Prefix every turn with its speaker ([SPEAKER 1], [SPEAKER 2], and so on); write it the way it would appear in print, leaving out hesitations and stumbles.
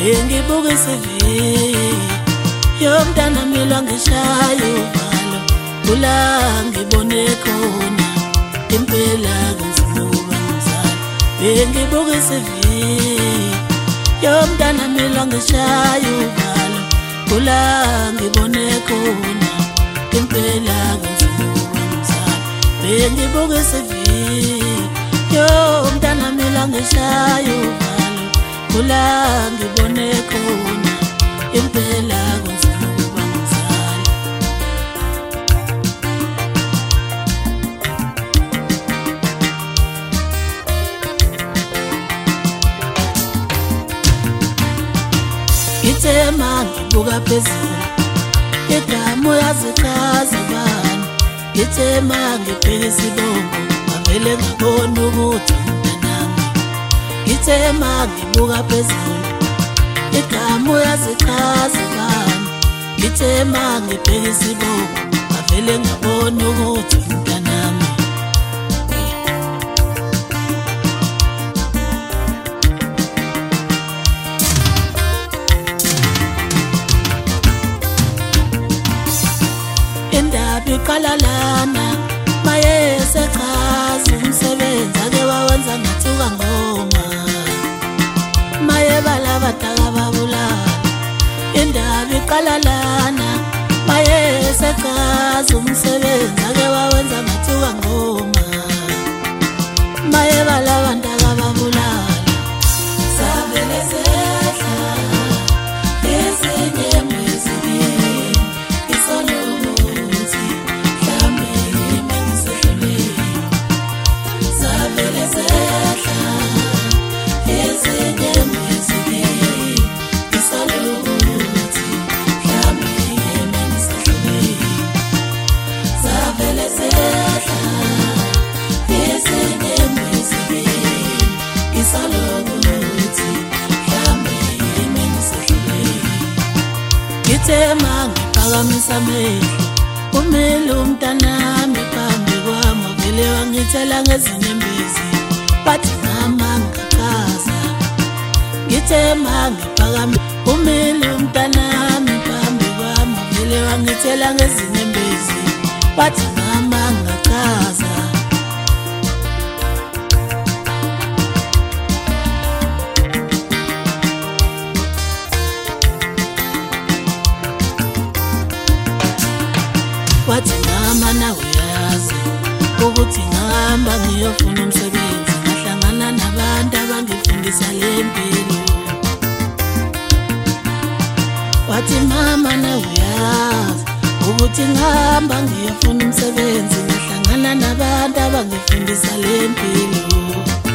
[SPEAKER 1] bengibuka iCV yomntana mila ngishaya uvalo kula ngibone khona impela kunzima ngizala bengibuka iCV yomntana mila ngishaya uvalo kula ngibone khona impela kunzima ngizala bengibuka iCV yomntana mila ngishaya uvalo kula ngibone khona impela kunzima ngizala ngithema ngibuka phezulu igama uyazichaza bani ngithema ngibheka isibongo ngavele ngabona ukuthi umntanami ngithema ngibuka phezulu igama uyazichaza bani ngithema ngibheka isibongo ngavele ngabona ukuthi umntanami indaba iqala lana maye sechaza umsebenzi ake wawenza ngathuka ngoma maye balabadaka babulala indaba iqala lana maye sechaza umsebenzi ake wawenza ngathuka ngoma maye balabadaka babulala savele sehla ezinye mezibini isoluthi mhlambe mengisehlulile savele sehla ezinye mezibini isoluthi mhlambe mengisehlulile savele sehla ezinye mezibini isoluthi mhlambe mengisehlulile ngithema ngiphakamisa amehlo umele umntanami phambi kwami vele wangithela ngezinyembezi bathi mama ngachaza ngithema ngiphakamisa umele umntanami phambi kwami vele wangithela ngezinyembezi bathi mama ngachaza wathi mama nawe uyazi ukuthi ngihamba ngiyofuna umsebenzi ngahlangana nabantu abangifundisa lempilo wathi mama nawe uyazi ukuthi ngihamba ngiyofuna umsebenzi ngahlangana nabantu abangifundisa lempilo